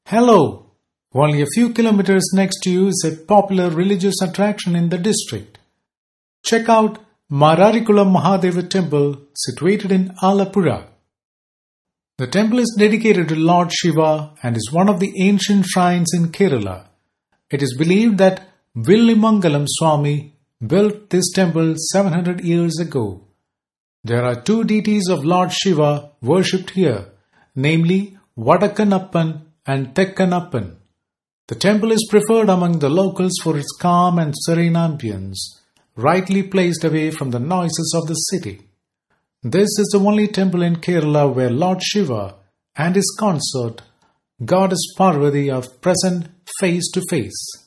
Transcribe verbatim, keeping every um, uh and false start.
Hello! Only a few kilometers next to you is a popular religious attraction in the district. Check out Mararikulam Mahadeva Temple situated in Alappuzha. The temple is dedicated to Lord Shiva and is one of the ancient shrines in Kerala. It is believed that Villimangalam Swami built this temple seven hundred years ago. There are two deities of Lord Shiva worshipped here, namely Vadakkanappan and Tekkanappan. The temple is preferred among the locals for its calm and serene ambience, rightly placed away from the noises of the city. This is the only temple in Kerala where Lord Shiva and his consort, Goddess Parvati, are present face to face.